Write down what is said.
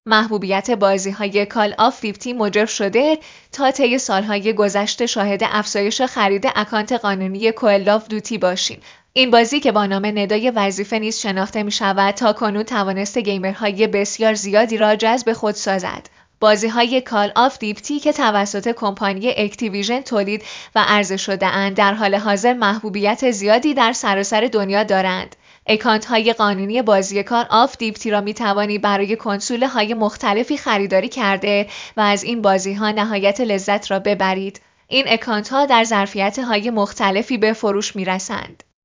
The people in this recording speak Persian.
محبوبیت بازی‌های کال آف دیوتی موجب شده تا طی سالهای گذشته شاهد افزایش خرید اکانت قانونی کال آف دیوتی باشیم. این بازی که با نام ندای وظیفه نیز شناخته می‌شود تاکنون توانسته گیمرهای بسیار زیادی را جذب خود سازد. بازی‌های کال آف دیوتی که توسط کمپانی اکتیویژن تولید و عرضه شده‌اند در حال حاضر محبوبیت زیادی در سراسر دنیا دارند. اکانت‌های قانونی بازی کال آف دیوتی را می‌توانی برای کنسول‌های مختلفی خریداری کرده و از این بازی‌ها نهایت لذت را ببرید. این اکانت‌ها در ظرفیت‌های مختلفی به فروش می‌رسند.